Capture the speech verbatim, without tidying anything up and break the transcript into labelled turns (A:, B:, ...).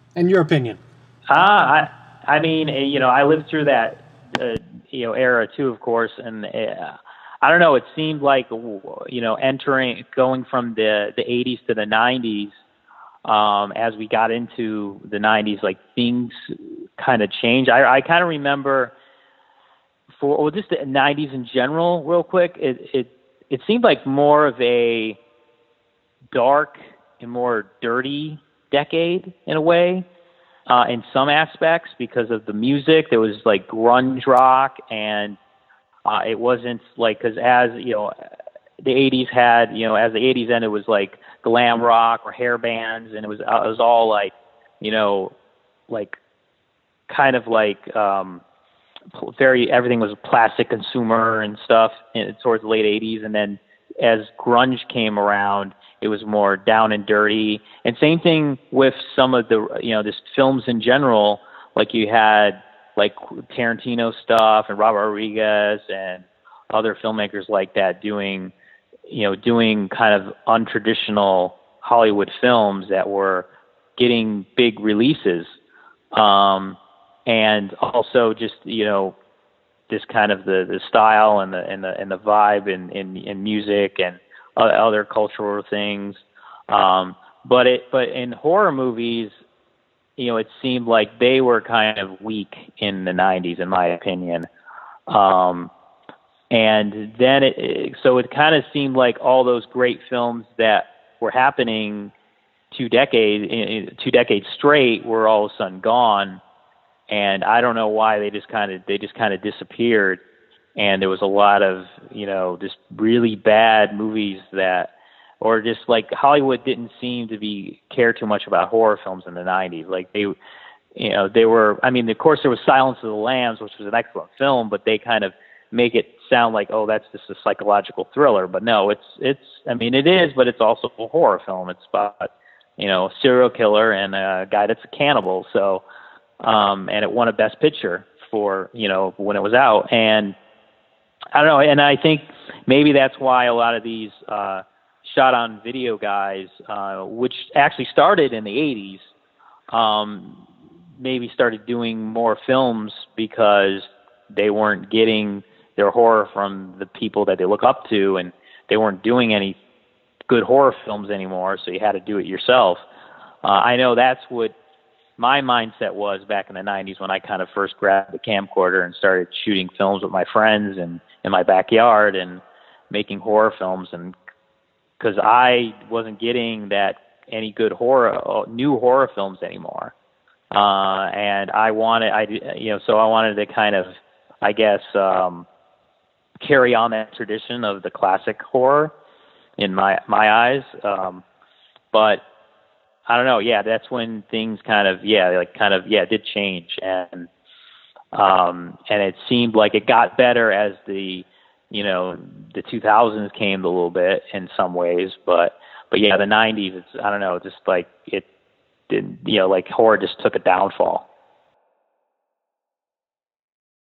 A: In your opinion?
B: Ah, I, I mean, eh, you know, I lived through that, uh, you know, era too, of course, and uh, I don't know. It seemed like, you know, entering, going from the the eighties to the nineties. Um, as we got into the nineties, like things kind of changed. I, I kind of remember for well, just the nineties in general, real quick. It it it seemed like more of a dark and more dirty decade in a way, uh, in some aspects because of the music. There was like grunge rock, and uh, it wasn't like because as you know, the eighties had you know as the eighties ended, it was like glam rock or hair bands, and it was uh, it was all like you know like kind of like um, very everything was plastic consumer and stuff in, towards the late eighties, and then as grunge came around, it was more down and dirty. And same thing with some of the you know just films in general. Like you had like Tarantino stuff and Robert Rodriguez and other filmmakers like that doing you know doing kind of untraditional Hollywood films that were getting big releases. Um, and also just you know this kind of the, the style and the and the and the vibe in in, in music and other cultural things. Um, but it but in horror movies, you know, it seemed like they were kind of weak in the nineties, in my opinion. Um, and then it, it so it kind of seemed like all those great films that were happening two decades two decades straight were all of a sudden gone, and I don't know why they just kind of they just kind of disappeared. And there was a lot of you know just really bad movies that, or just like Hollywood didn't seem to be care too much about horror films in the nineties. Like they, you know, they were. I mean, of course, there was Silence of the Lambs, which was an excellent film, but they kind of make it sound like, oh, that's just a psychological thriller. But no, it's it's. I mean, it is, but it's also a horror film. It's about you know a serial killer and a guy that's a cannibal. So, um, and it won a Best Picture for you know when it was out. And I don't know, and I think maybe that's why a lot of these uh, shot on video guys, uh, which actually started in the eighties, um, maybe started doing more films because they weren't getting their horror from the people that they look up to, and they weren't doing any good horror films anymore, so you had to do it yourself. Uh, I know that's what my mindset was back in the nineties when I kind of first grabbed the camcorder and started shooting films with my friends and in my backyard and making horror films. And because I wasn't getting that any good horror, new horror films anymore. Uh, and I wanted, I, you know, so I wanted to kind of, I guess, um, carry on that tradition of the classic horror in my, my eyes. Um, but I don't know. Yeah, that's when things kind of, yeah, like kind of, yeah, did change. And, um, and it seemed like it got better as the, you know, the two thousands came a little bit in some ways, but, but yeah, the nineties, it's, I don't know, just like it didn't, you know, like horror just took a downfall.